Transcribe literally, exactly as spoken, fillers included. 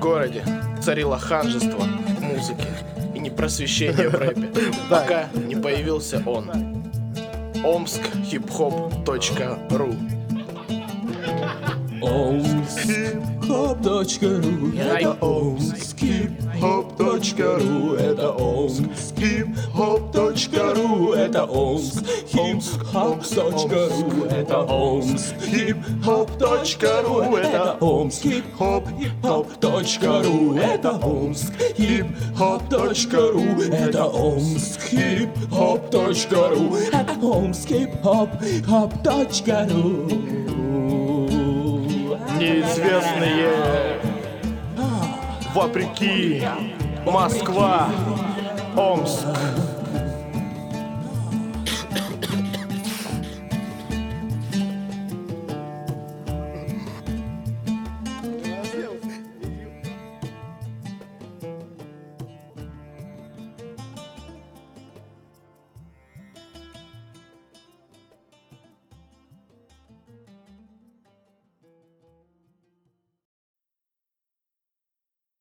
городе царило ханжество музыки и непросвещение в рэпе, пока не появился он. омск хип хоп точка ру. омск хип-хоп точка ру. Это омск хип-хоп точка ру. Это омск хип-хоп точка ру. Это омск хип-хоп точка ру. Это омск хип-хоп точка ру. Это омск хип-хоп точка ру. Это омск хип-хоп точка ру. Это омск хип-хоп точка ру. Это омск хип-хоп точка ру. Неизвестные вопреки Москва, Омск.